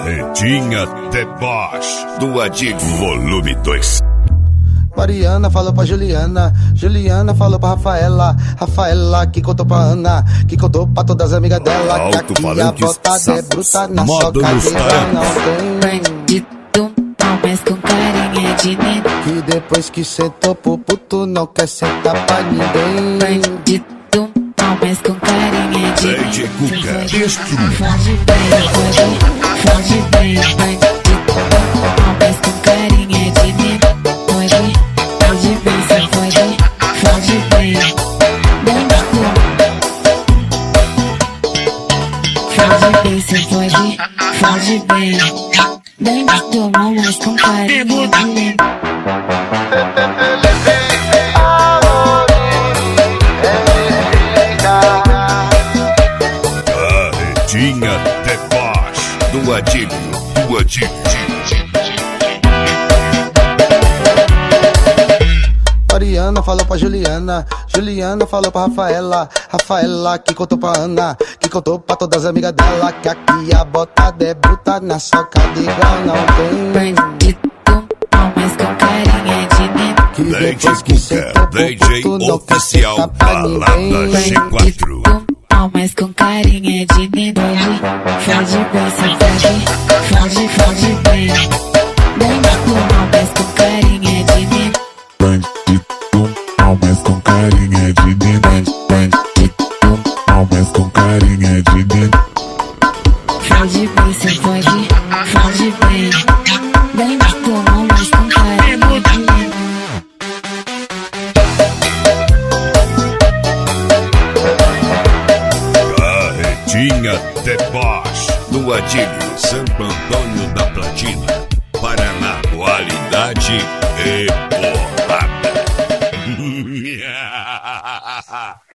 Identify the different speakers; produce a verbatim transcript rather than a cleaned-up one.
Speaker 1: Carretinha Deboche do Adilho, volume dois.
Speaker 2: Mariana falou pra Juliana, Juliana falou pra Rafaela, Rafaela que contou pra Ana, que contou pra todas as amigas dela, que aqui a botada é bruta, na socadeira não tem.
Speaker 3: Bandido mal, mas com carinha de neném.
Speaker 2: Que depois que sentou pro puto não quer sentar pra ninguém.
Speaker 3: Bandido mal, mas com carinha de neném.
Speaker 1: D J Cuca, destrua.
Speaker 3: Foge bem, foge, foge bem. Bandido mal, mas com carinha de neném. Foge, foge bem, só foge, foge bem. Bandido. Foge bem, só foge, foge bem. Bandido mal, mas com carinha de neném.
Speaker 1: Carretinha Deboche do Adilho, do Adilho.
Speaker 2: Mariana falou pra Juliana, Juliana falou pra Rafaela, Rafaela que contou pra Ana, que contou pra todas as amigas dela, que aqui a botada é bruta, na socada igual não tem.
Speaker 3: Bandido mal, mas com carinha de neném.
Speaker 2: Que
Speaker 1: D J
Speaker 2: depois que sentou
Speaker 1: Cuca,
Speaker 2: pro
Speaker 1: D J
Speaker 2: puto não quer
Speaker 1: oficial
Speaker 2: sentar pra
Speaker 1: Balada
Speaker 2: ninguém.
Speaker 1: G quatro.
Speaker 3: Mal, mas com carinha de neném. Foge bem, só foge, foge, foge bem. Bandido mal, mas com carinha de neném.
Speaker 4: Bandido mal, mas com carinha de neném. Bandido mal, mas com carinha de neném.
Speaker 3: Foge bem, só foge, foge bem. Bandido mal, mas com carinha de neném.
Speaker 1: Carretinha Deboche do Adilho, Santo Antônio da Platina, Paraná, qualidade e porrada.